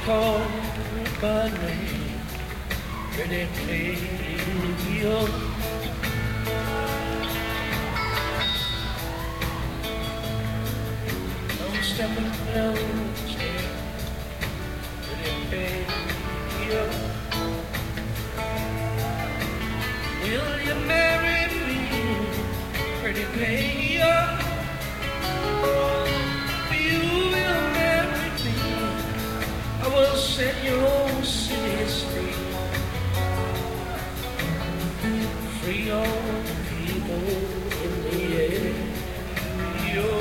call by name, pretty Cleo. I'm stepping down the stairs, pretty Cleo. Will you marry me, pretty Cleo? Will set your own city straight, free all the people in the area.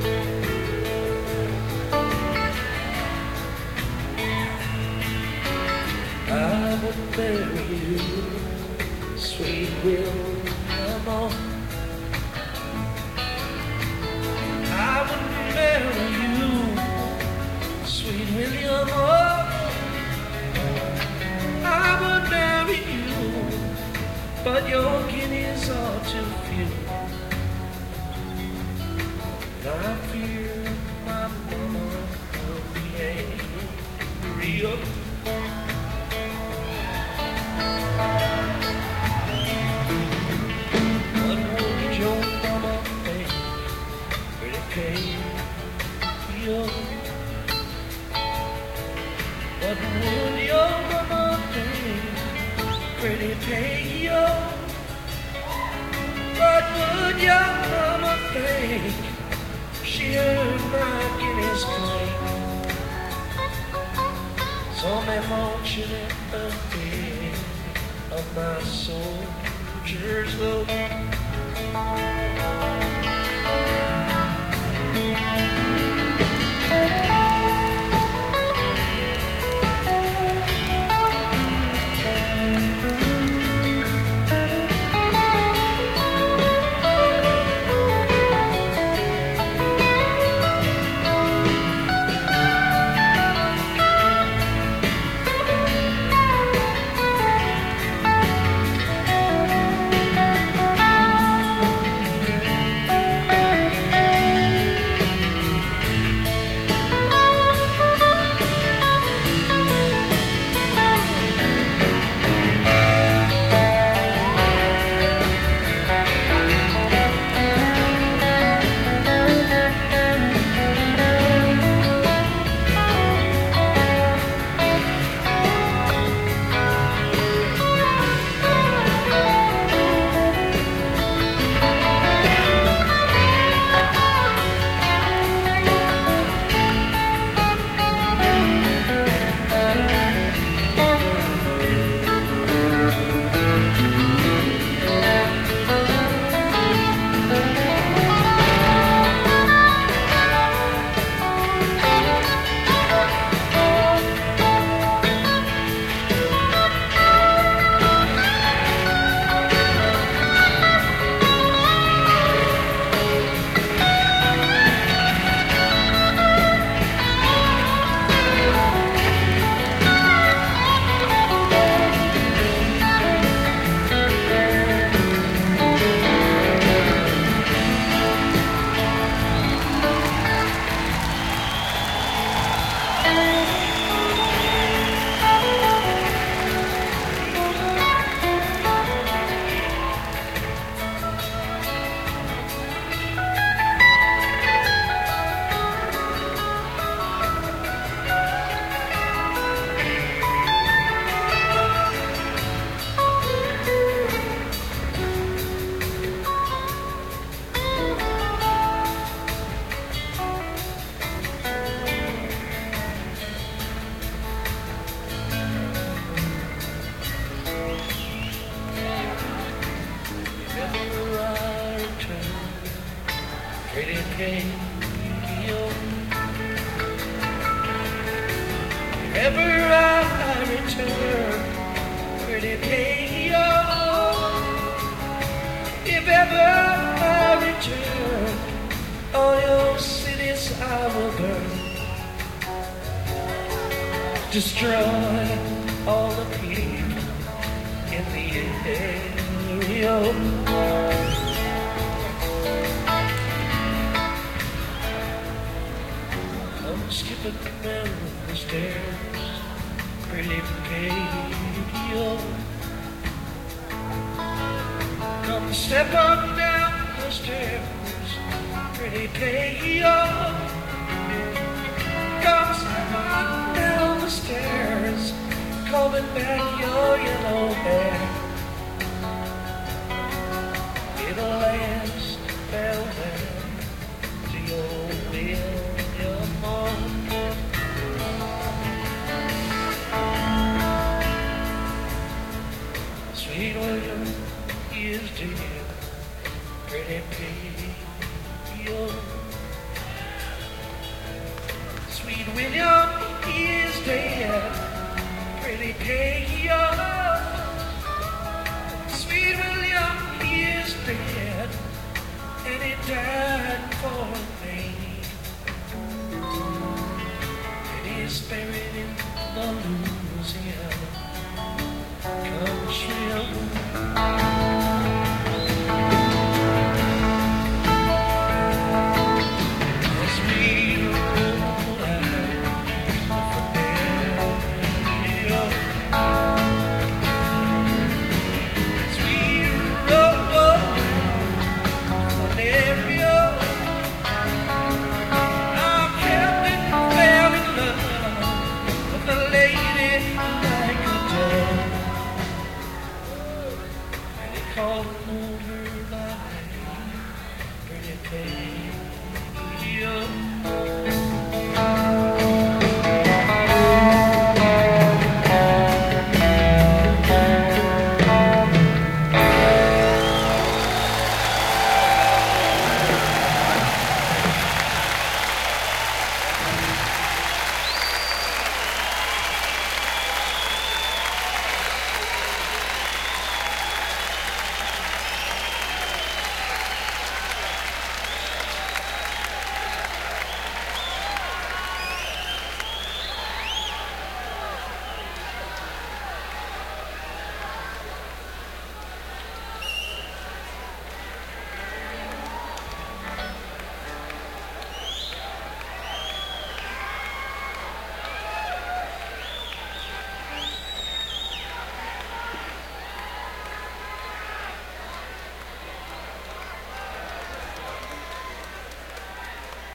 I would marry you, sweet William. I would marry you, sweet William. But your guineas are too few. And I fear my mama will be angry. What would your mama think when it came to you? What would your mama think, pretty Peggy-O? What would your mama think? She heard my guineas clink. Saw me marching at the head of my soldier's load. Pretty Peggy-O. If ever I return, pretty Peggy-O. If ever I return, all your cities I will burn. Destroy all the people in the area. Skipping down the stairs, pretty Peggy-O. Come step on down the stairs, pretty Peggy-O. Come step on down the stairs, combing back your yellow hair. Be the last farewell to your William Moore. Sweet William is dead, pretty Peggy-O. Sweet William is dead, pretty Peggy-O. Sweet William is dead, and he died for me. And he's buried in the